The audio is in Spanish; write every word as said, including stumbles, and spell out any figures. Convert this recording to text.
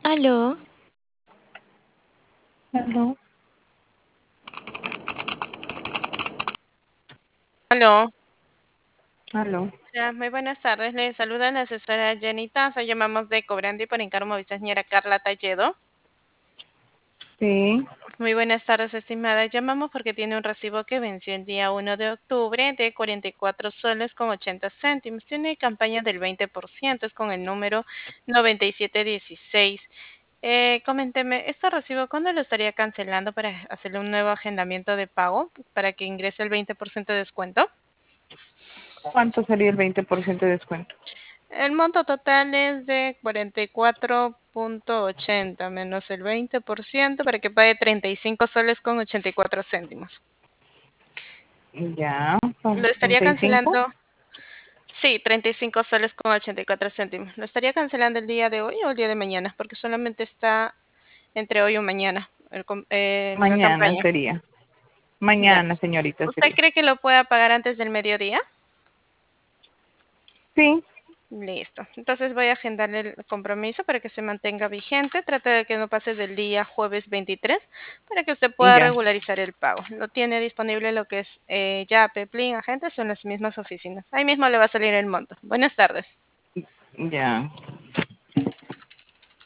Aló, Aló, Aló, aló. ya, muy buenas tardes. Le saluda la asesora Jenny Tanza. Llamamos de Cobrando y por encargo de señora Carla Talledo. Sí, Muy buenas tardes, estimada. Llamamos porque tiene un recibo que venció el día uno de octubre de cuarenta y cuatro soles con ochenta céntimos. Tiene campaña del veinte por ciento, es con el número noventa y siete dieciséis. Eh, coménteme, ¿este recibo cuándo lo estaría cancelando para hacerle un nuevo agendamiento de pago para que ingrese el veinte por ciento de descuento? ¿cuánto sería el veinte por ciento de descuento? El monto total es de cuarenta y cuatro punto ochenta menos el veinte por ciento para que pague treinta y cinco soles con ochenta y cuatro céntimos. Ya, son Lo estaría treinta y cinco. cancelando, sí, treinta y cinco soles con ochenta y cuatro céntimos. Lo estaría cancelando el día de hoy o el día de mañana, porque solamente está entre hoy o mañana el com- eh, la Mañana campaña. sería. Ya. Mañana, señorita, ¿Usted sería. cree que lo pueda pagar antes del mediodía? Sí, Listo. Entonces voy a agendarle el compromiso para que se mantenga vigente. Trata de que no pase del día jueves veintitrés para que usted pueda ya, regularizar el pago. Lo tiene disponible lo que es eh, Yape, Plin, Agentes, son las mismas oficinas. Ahí mismo le va a salir el monto. Buenas tardes. ya.